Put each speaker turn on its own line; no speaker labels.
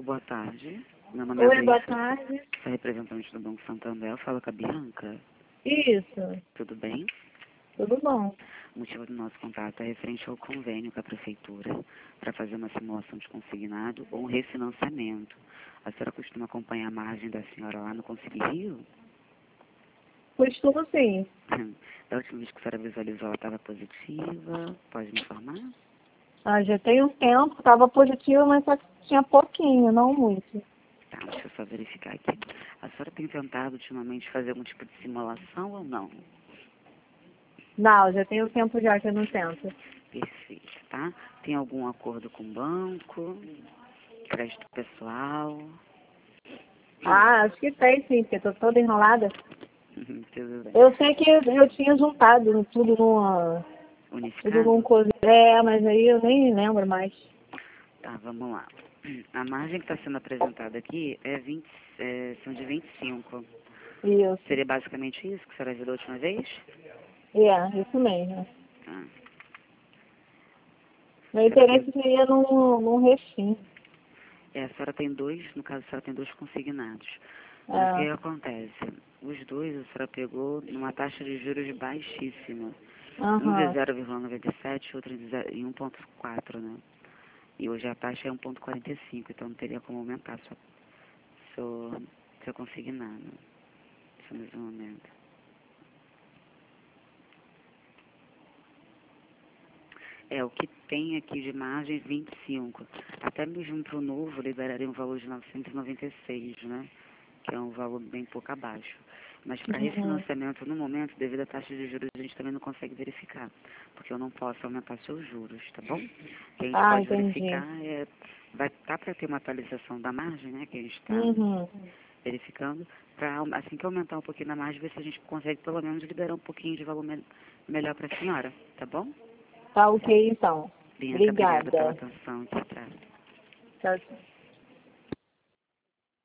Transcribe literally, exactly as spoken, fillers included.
boa tarde. Meu nome é
Oi, boa
Gleice,
tarde.
sou representante do Banco Santander. Fala com a Bianca.
Isso,
Tudo bem?
tudo bom.
O motivo do nosso contato é referente ao convênio com a Prefeitura para fazer uma simulação de consignado ou um refinanciamento. A senhora costuma acompanhar a margem da senhora lá no Consigo Rio?
Costumo sim.
Da última vez que a senhora visualizou, ela estava positiva? Pode me informar?
Ah, já tem um tempo, estava positivo, mas só que tinha pouquinho, não muito.
Tá, deixa eu só verificar aqui. A senhora tem tentado ultimamente fazer algum tipo de simulação ou não?
Não, já tem um tempo já que eu não tento.
Perfeito, tá? Tem algum acordo com o banco? Crédito pessoal?
Ah, acho que tem sim, porque estou toda enrolada.
Tudo bem.
Eu sei que eu tinha juntado tudo numa... Tudo num
Unificado?
coisa. É, mas aí eu nem lembro mais.
Tá, vamos lá. A margem que está sendo apresentada aqui é vinte, é, são de vinte e cinco.
Isso.
Seria basicamente isso que a senhora viu da última vez?
É, isso mesmo.
Tá.
Meu
A senhora tem,
interesse seria num, num refim.
é, a senhora tem dois, no caso a senhora tem dois consignados. Mas o que
É.
acontece? Os dois a senhora pegou numa taxa de juros baixíssima. Um de
Aham.
zero vírgula noventa e sete, outro de zero- em um vírgula quatro, né? E hoje a taxa é um vírgula quarenta e cinco, então não teria como aumentar sua, seu, seu consignado nesse mesmo momento. É, o que tem aqui de margem é vinte e cinco. Até mesmo para o novo liberaria um valor de novecentos e noventa e seis, né? Que é um valor bem pouco abaixo. Mas para
Uhum.
refinanciamento, no momento, devido à taxa de juros, a gente também não consegue verificar. Porque eu não posso aumentar seus juros, tá bom? O que a gente
Ah,
pode
entendi.
verificar é... Vai estar para ter uma atualização da margem, né? Que a gente está
Uhum.
verificando. Para, assim que aumentar um pouquinho na margem, ver se a gente consegue, pelo menos, liberar um pouquinho de valor me melhor para a senhora, tá bom?
Tá ok, então.
Bianca, obrigada pela
Obrigada.
atenção. Tchau, tchau.
Tchau, tchau.